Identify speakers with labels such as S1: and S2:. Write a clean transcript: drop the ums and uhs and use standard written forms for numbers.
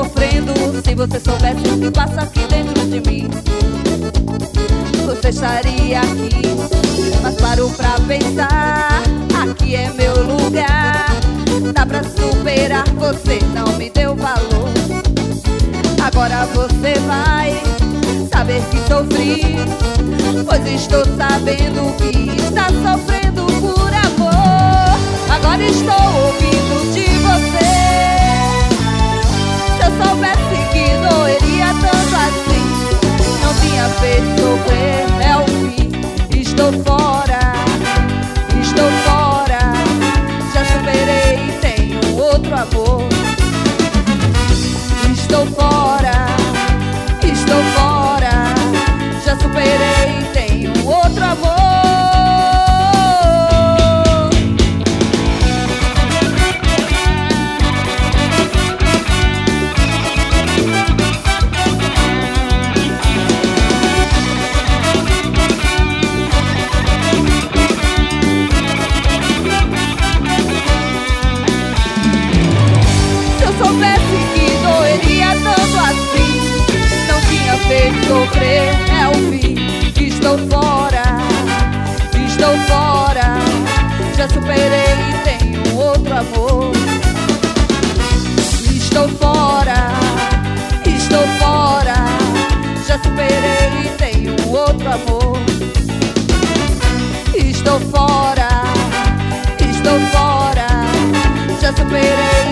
S1: sofrendo. Se você soubesse o que passa aqui dentro de mim, você estaria aqui. Mas paro pra pensar, aqui é meu lugar. Dá pra superar, você não me deu valor. Agora você vai saber que sofri, pois estou sabendo que está sofrendo por amor. Agora estou ouvindo de você. Se eu soubesse que doeria tanto assim, não tinha feito sofrer. É o fim, estou fora, estou fora. Já superei e tenho outro amor. Estou fora, estou fora. Já superei e tenho outro amor. Feito sofrer, é o fim. Estou fora, estou fora. Já superei e tenho outro amor. Estou fora, estou fora. Já superei e tenho outro amor. Estou fora, estou fora. Já superei